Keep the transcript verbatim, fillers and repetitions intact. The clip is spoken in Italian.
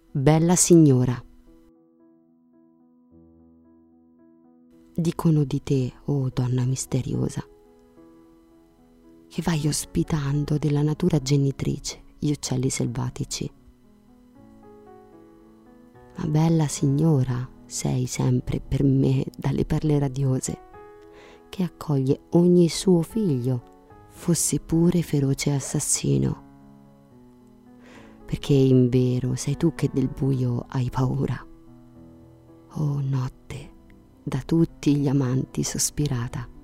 Bella signora. Dicono di te, oh donna misteriosa, che vai ospitando della natura genitrice gli uccelli selvatici. Ma bella signora sei sempre per me dalle perle radiose, che accoglie ogni suo figlio, fosse pure feroce assassino. Perché invero sei tu che del buio hai paura. Oh notte, da tutti gli amanti sospirata.